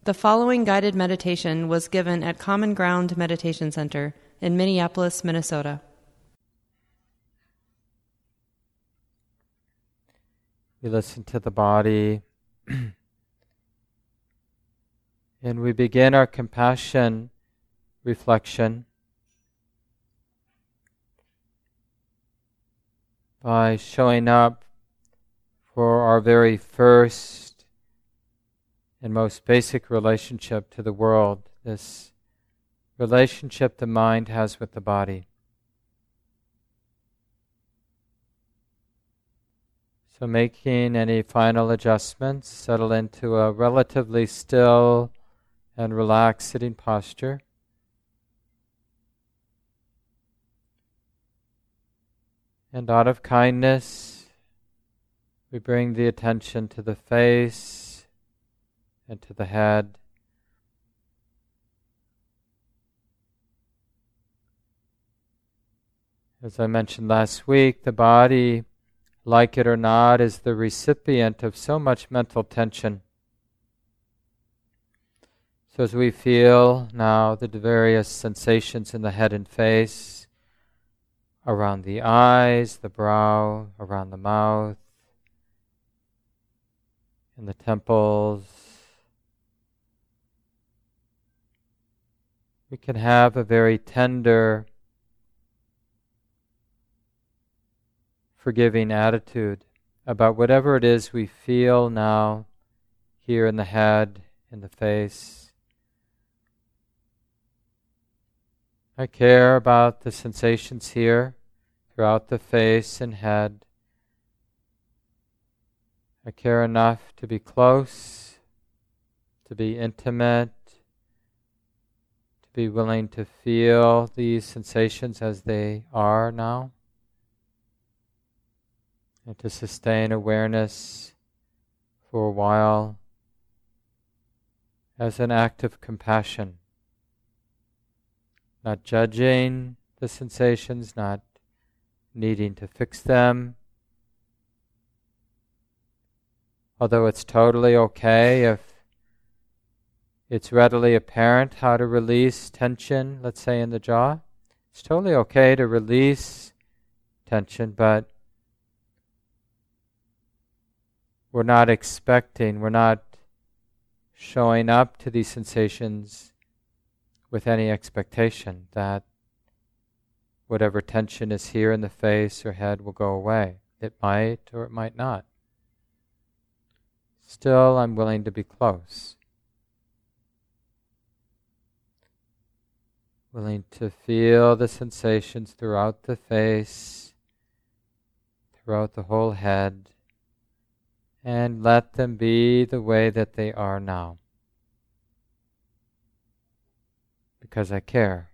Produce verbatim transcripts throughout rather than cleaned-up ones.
The following guided meditation was given at Common Ground Meditation Center in Minneapolis, Minnesota. We listen to the body and we begin our compassion reflection by showing up for our very first and most basic relationship to the world, this relationship the mind has with the body. So making any final adjustments, settle into a relatively still and relaxed sitting posture. And out of kindness, we bring the attention to the face and to the head. As I mentioned last week, the body, like it or not, is the recipient of so much mental tension. So as we feel now the various sensations in the head and face, around the eyes, the brow, around the mouth, in the temples, we can have a very tender, forgiving attitude about whatever it is we feel now, here in the head, in the face. I care about the sensations here, throughout the face and head. I care enough to be close, to be intimate, to be willing to feel these sensations as they are now, and to sustain awareness for a while as an act of compassion. Not judging the sensations, not needing to fix them. Although it's totally okay if it's readily apparent how to release tension, let's say in the jaw. It's totally okay to release tension, but we're not expecting, we're not showing up to these sensations with any expectation that whatever tension is here in the face or head will go away. It might or it might not. Still, I'm willing to be close. Willing to feel the sensations throughout the face, throughout the whole head, and let them be the way that they are now. Because I care.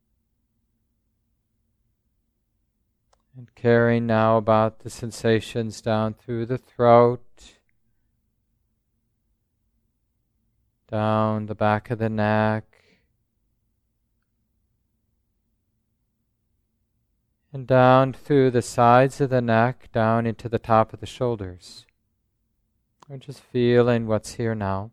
And caring now about the sensations down through the throat, down the back of the neck, and down through the sides of the neck, down into the top of the shoulders. We're just feeling what's here now.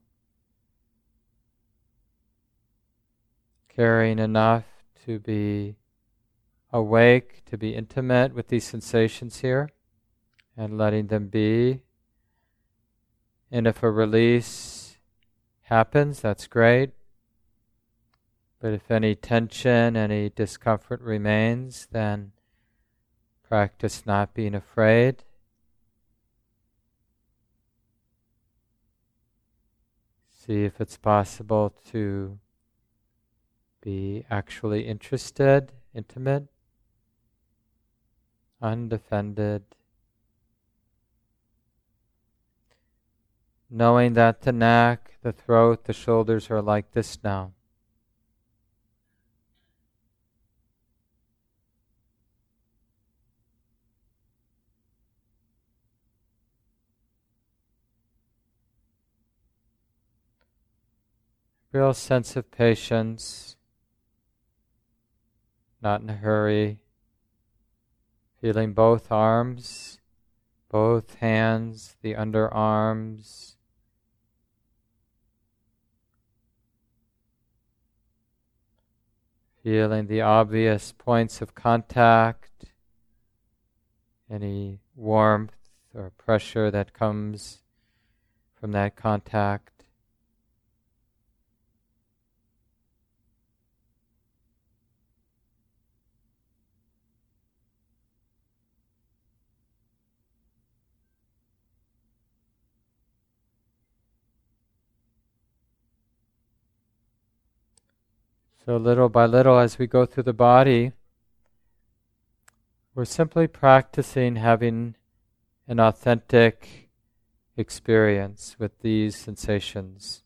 Caring enough to be awake, to be intimate with these sensations here, and letting them be. And if a release happens, that's great. But if any tension, any discomfort remains, then practice not being afraid. See if it's possible to be actually interested, intimate, undefended. Knowing that the neck, the throat, the shoulders are like this now. Real sense of patience, not in a hurry, feeling both arms, both hands, the underarms, Feeling the obvious points of contact, any warmth or pressure that comes from that contact. So little by little as we go through the body, we're simply practicing having an authentic experience with these sensations.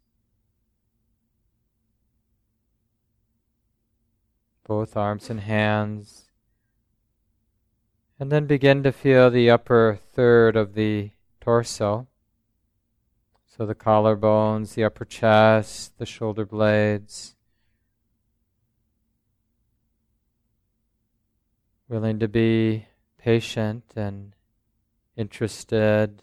Both arms and hands. And then begin to feel the upper third of the torso. So the collarbones, the upper chest, the shoulder blades. Willing to be patient and interested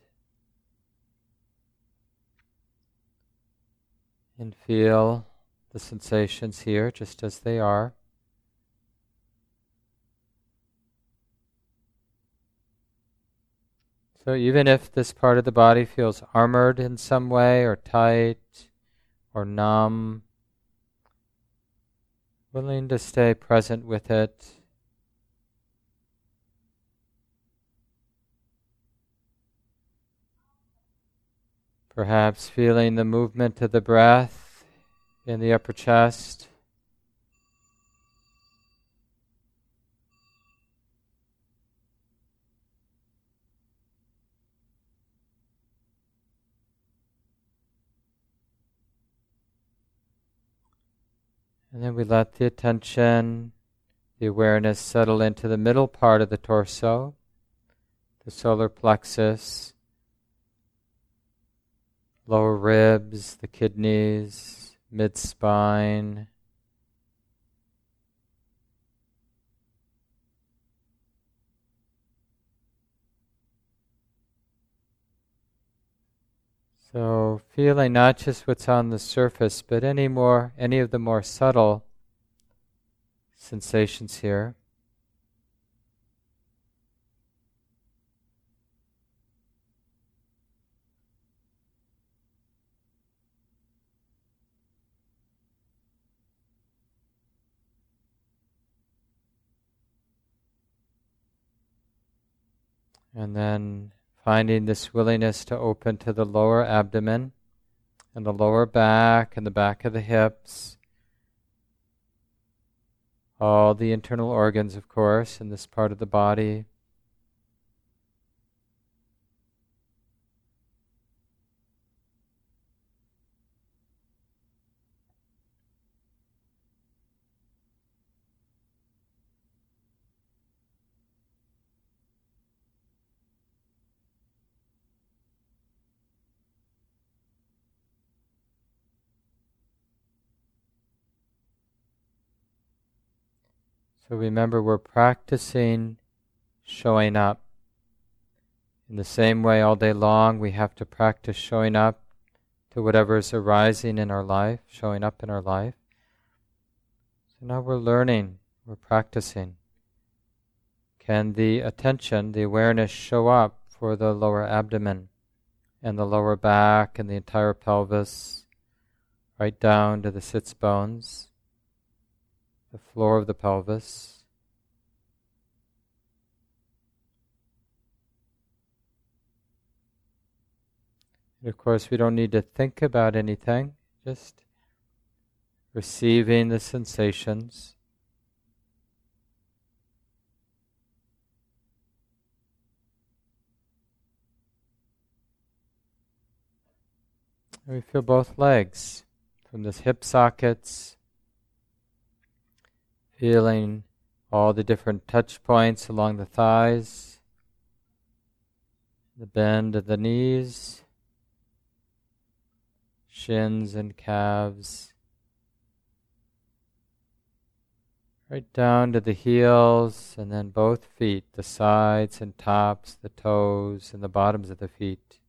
and feel the sensations here just as they are. So even if this part of the body feels armored in some way or tight or numb, willing to stay present with it. Perhaps feeling the movement of the breath in the upper chest. And then we let the attention, the awareness settle into the middle part of the torso, the solar plexus, lower ribs, the kidneys, mid-spine. So feeling not just what's on the surface, but any more, any of the more subtle sensations here. And then finding this willingness to open to the lower abdomen and the lower back and the back of the hips. All the internal organs, of course, in this part of the body. So remember, we're practicing showing up. In the same way all day long, we have to practice showing up to whatever is arising in our life, showing up in our life. So now we're learning, we're practicing. Can the attention, the awareness show up for the lower abdomen and the lower back and the entire pelvis, right down to the sits bones? The floor of the pelvis. And of course, we don't need to think about anything, just receiving the sensations. And we feel both legs, from the hip sockets, feeling all the different touch points along the thighs, the bend of the knees, shins and calves, right down to the heels, and then both feet, the sides and tops, the toes and the bottoms of the feet.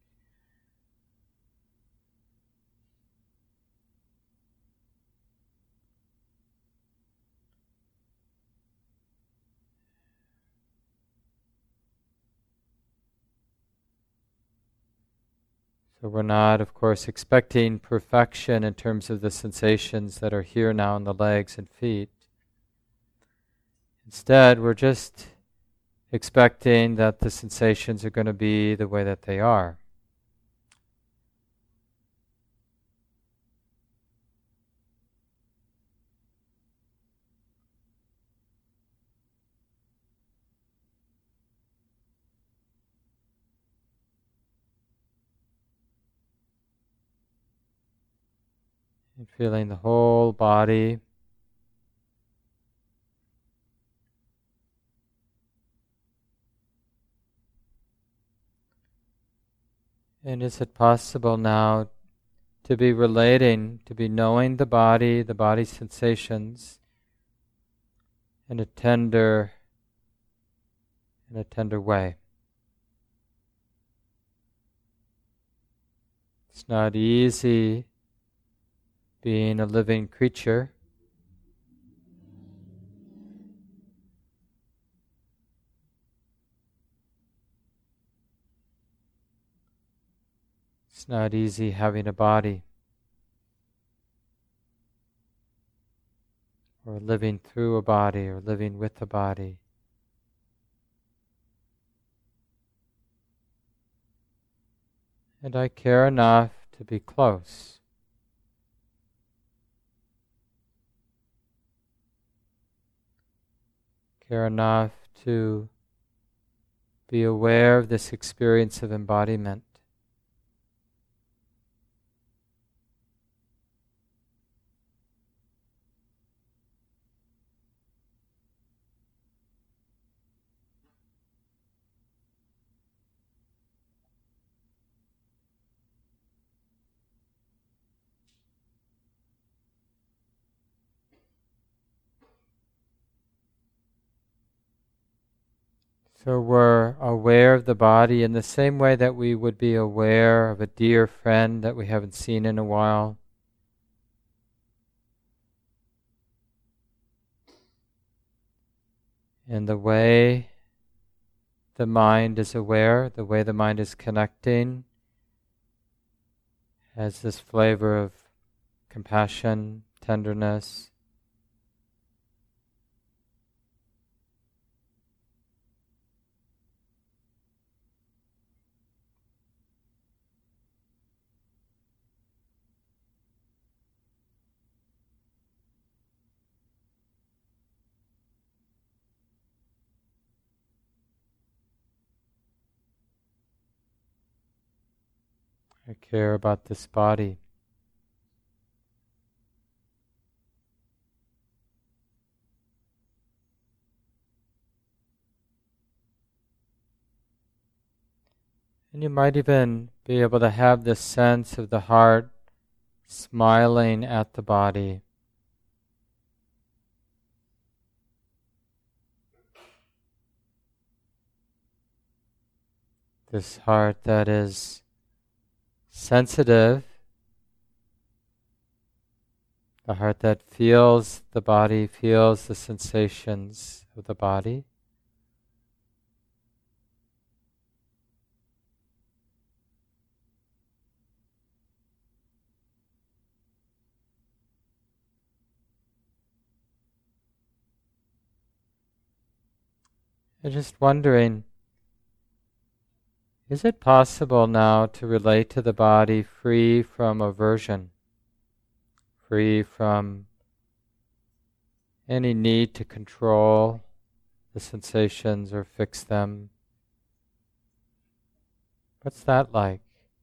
So we're not, of course, expecting perfection in terms of the sensations that are here now in the legs and feet. Instead, we're just expecting that the sensations are going to be the way that they are. And feeling the whole body. And is it possible now to be relating, to be knowing the body, the body sensations in a tender, in a tender way? It's not easy being a living creature. It's not easy having a body or living through a body or living with a body. And I care enough to be close. Care enough to be aware of this experience of embodiment. So we're aware of the body in the same way that we would be aware of a dear friend that we haven't seen in a while. And the way the mind is aware, the way the mind is connecting, has this flavor of compassion, tenderness. I care about this body. And you might even be able to have this sense of the heart smiling at the body. This heart that is sensitive, the heart that feels the body, feels the sensations of the body. And just wondering, is it possible now to relate to the body free from aversion, free from any need to control the sensations or fix them? What's that like?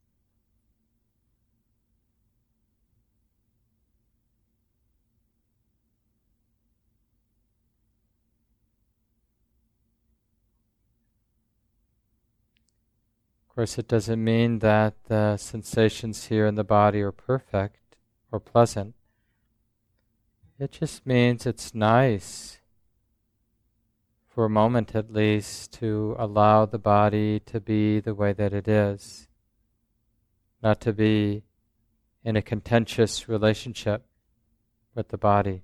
Of course, it doesn't mean that the sensations here in the body are perfect or pleasant. It just means it's nice, for a moment at least, to allow the body to be the way that it is, not to be in a contentious relationship with the body.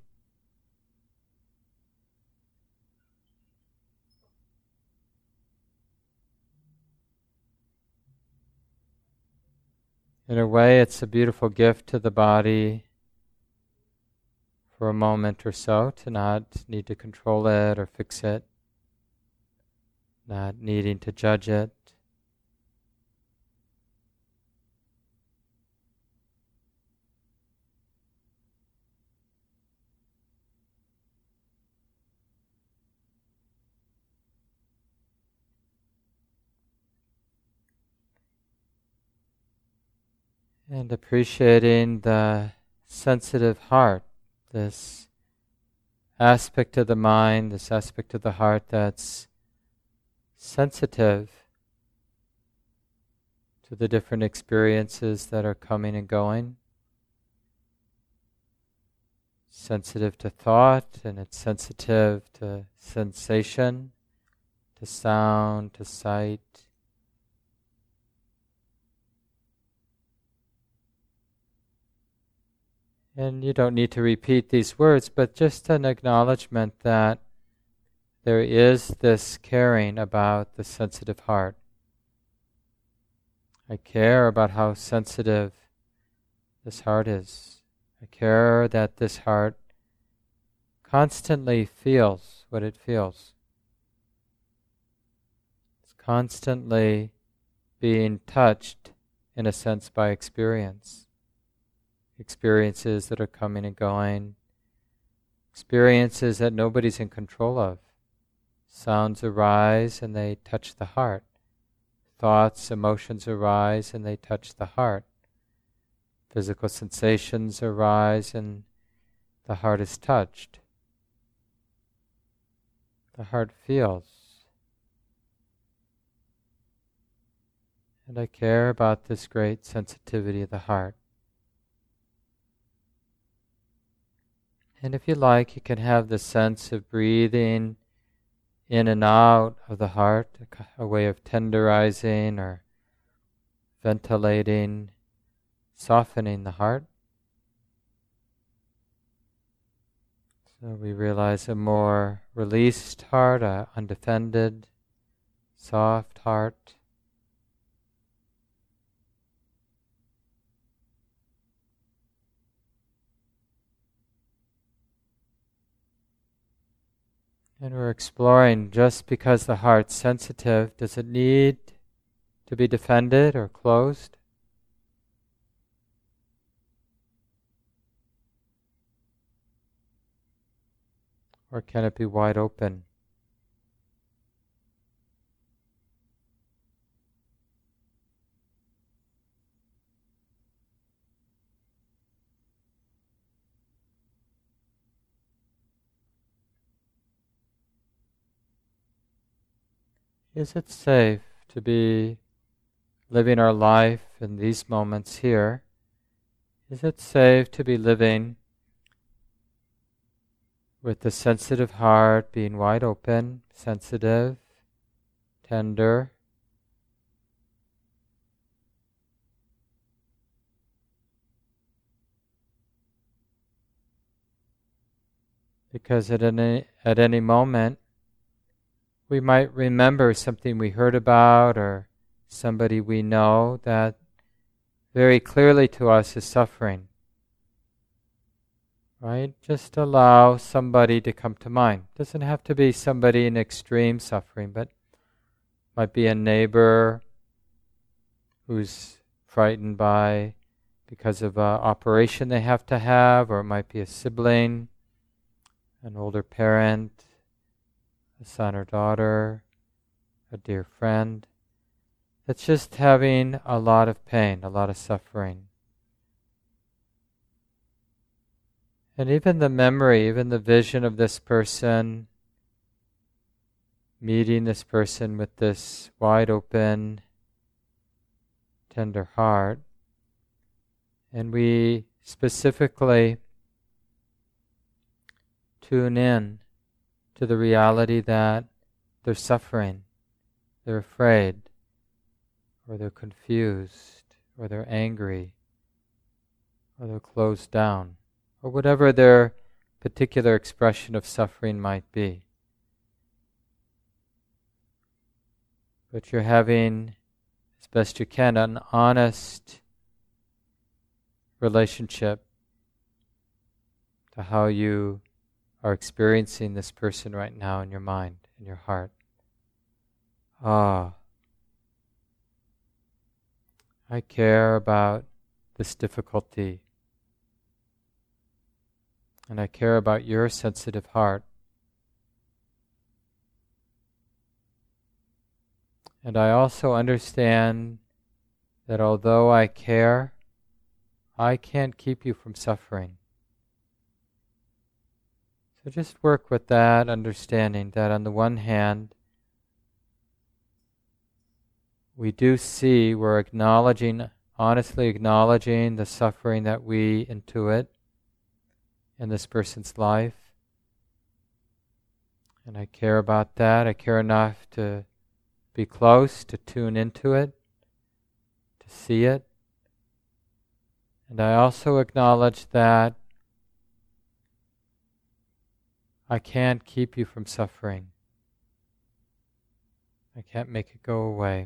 In a way, it's a beautiful gift to the body for a moment or so, to not need to control it or fix it, not needing to judge it. And appreciating the sensitive heart, this aspect of the mind, this aspect of the heart that's sensitive to the different experiences that are coming and going, sensitive to thought, and it's sensitive to sensation, to sound, to sight. And you don't need to repeat these words, but just an acknowledgement that there is this caring about the sensitive heart. I care about how sensitive this heart is. I care that this heart constantly feels what it feels. It's constantly being touched, in a sense, by experience. Experiences that are coming and going, experiences that nobody's in control of. Sounds arise and they touch the heart. Thoughts, emotions arise and they touch the heart. Physical sensations arise and the heart is touched. The heart feels. And I care about this great sensitivity of the heart. And if you like, you can have the sense of breathing in and out of the heart, a way of tenderizing or ventilating, softening the heart. So we realize a more released heart, a undefended, soft heart. And we're exploring, just because the heart's sensitive, does it need to be defended or closed? Or can it be wide open? Is it safe to be living our life in these moments here? Is it safe to be living with the sensitive heart being wide open, sensitive, tender? Because at any, at any moment, we might remember something we heard about or somebody we know that very clearly to us is suffering. Right? Just allow somebody to come to mind. Doesn't have to be somebody in extreme suffering, but might be a neighbor who's frightened by because of an operation they have to have, or it might be a sibling, an older parent, a son or daughter, a dear friend, that's just having a lot of pain, a lot of suffering. And even the memory, even the vision of this person, meeting this person with this wide open, tender heart, and we specifically tune in to the reality that they're suffering, they're afraid, or they're confused, or they're angry, or they're closed down, or whatever their particular expression of suffering might be. But you're having, as best you can, an honest relationship to how you are experiencing this person right now in your mind, in your heart. Ah, I care about this difficulty, and I care about your sensitive heart. And I also understand that although I care, I can't keep you from suffering. So just work with that understanding that on the one hand, we do see, we're acknowledging, honestly acknowledging the suffering that we intuit in this person's life. And I care about that. I care enough to be close, to tune into it, to see it. And I also acknowledge that I can't keep you from suffering. I can't make it go away.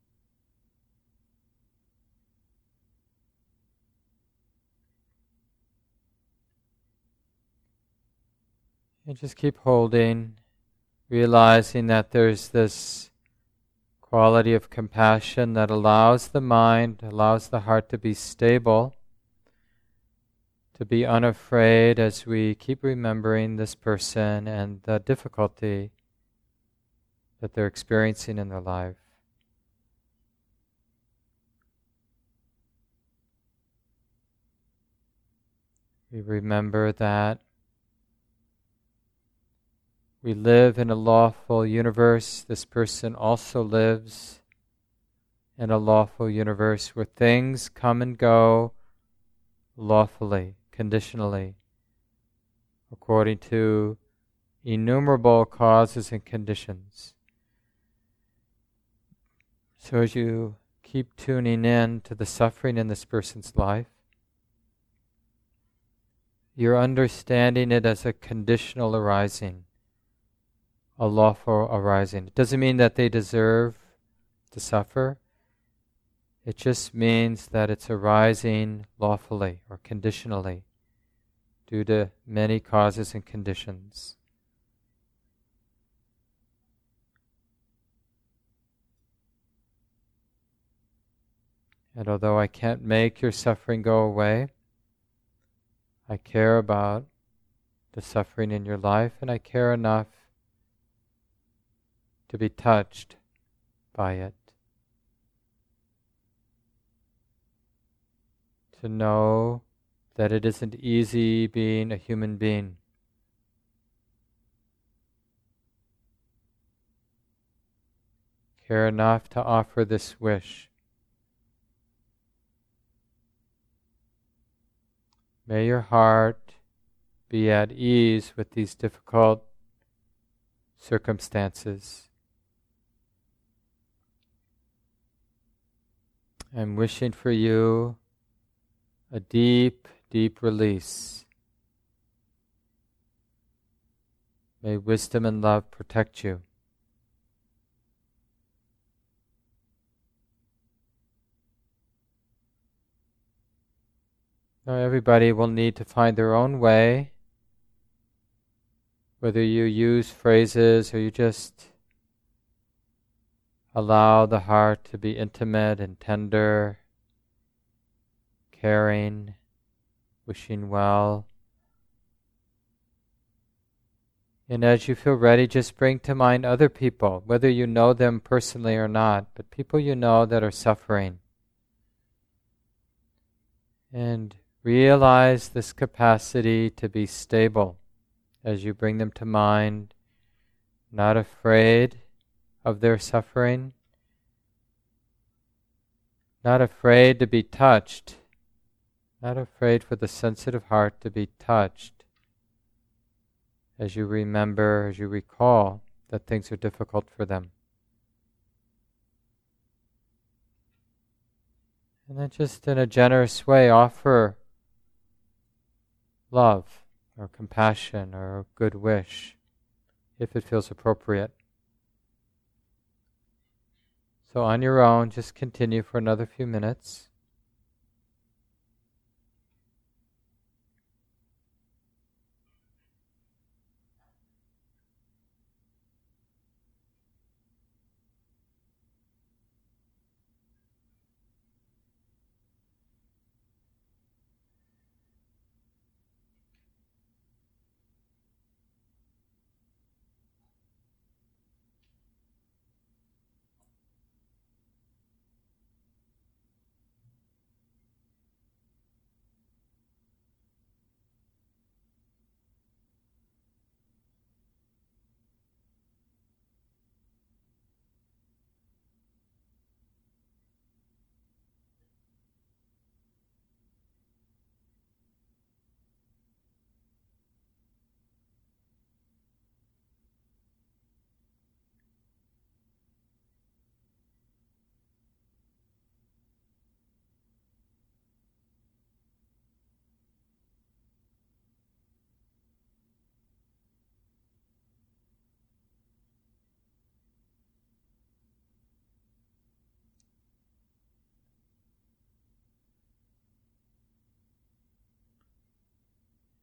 And just keep holding, realizing that there's this quality of compassion that allows the mind, allows the heart to be stable, to be unafraid as we keep remembering this person and the difficulty that they're experiencing in their life. We remember that we live in a lawful universe. This person also lives in a lawful universe where things come and go lawfully, conditionally, according to innumerable causes and conditions. So as you keep tuning in to the suffering in this person's life, you're understanding it as a conditional arising, a lawful arising. It doesn't mean that they deserve to suffer. It just means that it's arising lawfully or conditionally due to many causes and conditions. And although I can't make your suffering go away, I care about the suffering in your life, and I care enough to be touched by it. To know that it isn't easy being a human being. Care enough to offer this wish. May your heart be at ease with these difficult circumstances. I'm wishing for you a deep, deep release. May wisdom and love protect you. Now everybody will need to find their own way, whether you use phrases or you just allow the heart to be intimate and tender, caring, wishing well. And as you feel ready, just bring to mind other people, whether you know them personally or not, but people you know that are suffering. And realize this capacity to be stable as you bring them to mind, not afraid of their suffering, not afraid to be touched, not afraid for the sensitive heart to be touched as you remember, as you recall that things are difficult for them. And then just in a generous way offer love or compassion or a good wish if it feels appropriate. So on your own, just continue for another few minutes.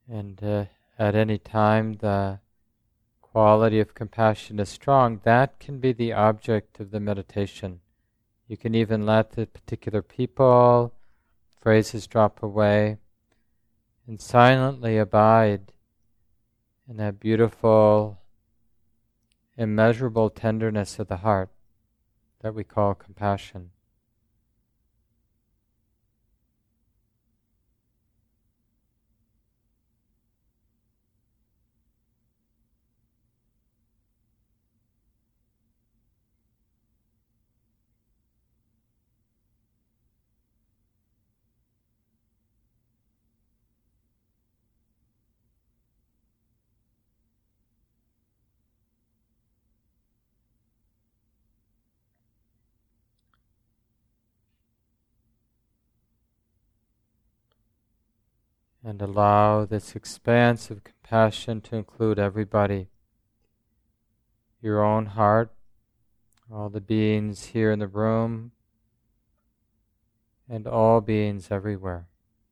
And uh, at any time the quality of compassion is strong, that can be the object of the meditation. You can even let the particular people, phrases drop away, and silently abide in that beautiful, immeasurable tenderness of the heart that we call compassion. And allow this expanse of compassion to include everybody. Your own heart, all the beings here in the room, and all beings everywhere.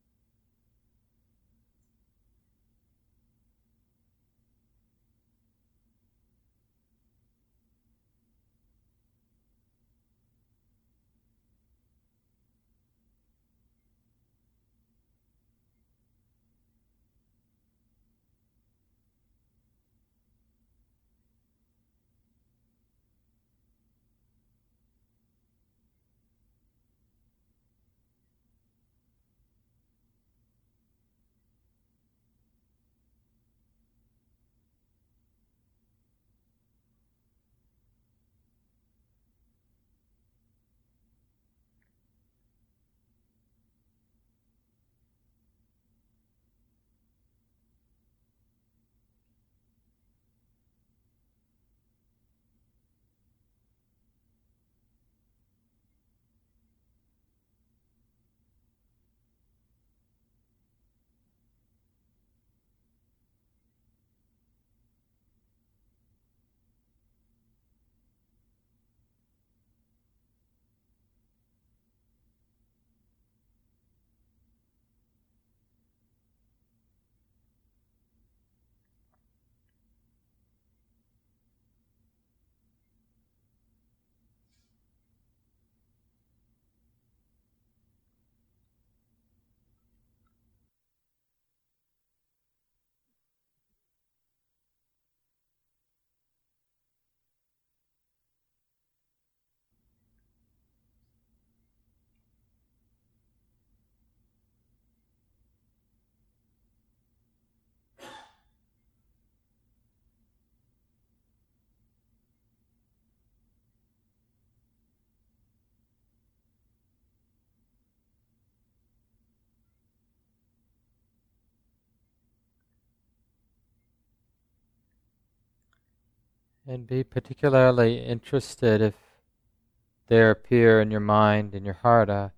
And be particularly interested if there appear in your mind, in your heart, a,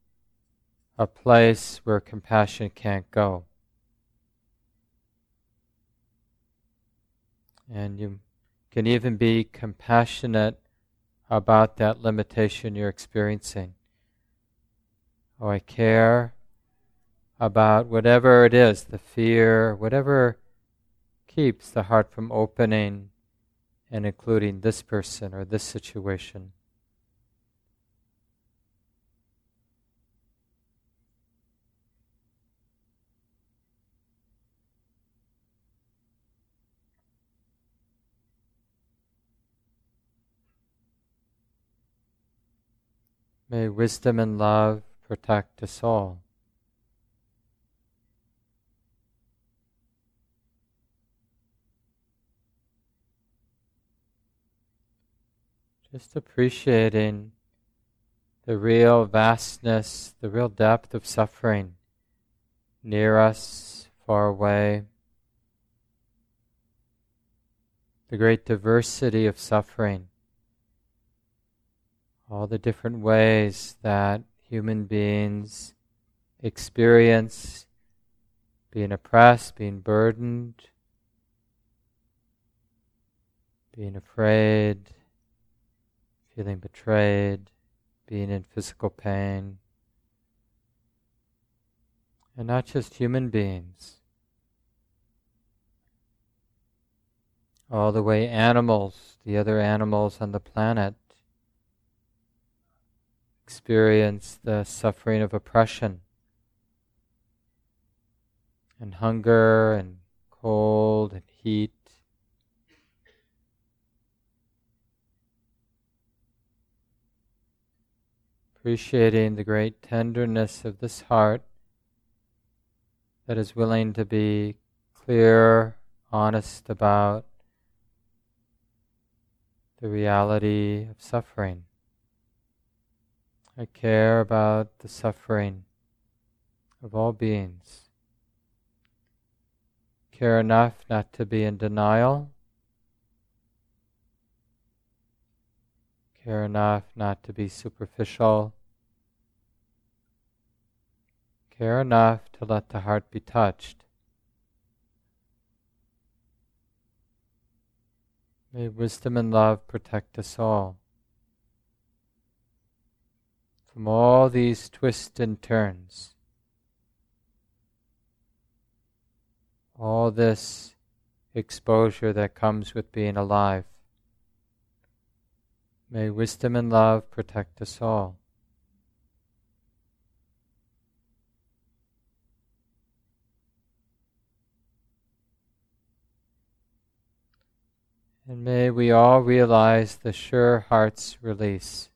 a place where compassion can't go. And you can even be compassionate about that limitation you're experiencing. Oh, I care about whatever it is, the fear, whatever keeps the heart from opening and including this person or this situation. May wisdom and love protect us all. Just appreciating the real vastness, the real depth of suffering near us, far away, the great diversity of suffering, all the different ways that human beings experience being oppressed, being burdened, being afraid, feeling betrayed, being in physical pain. And not just human beings, all the way animals, the other animals on the planet, experience the suffering of oppression and hunger and cold and heat. Appreciating the great tenderness of this heart that is willing to be clear, honest about the reality of suffering. I care about the suffering of all beings. Care enough not to be in denial. Care enough not to be superficial. Care enough to let the heart be touched. May wisdom and love protect us all from all these twists and turns, all this exposure that comes with being alive. May wisdom and love protect us all. And may we all realize the sure heart's release.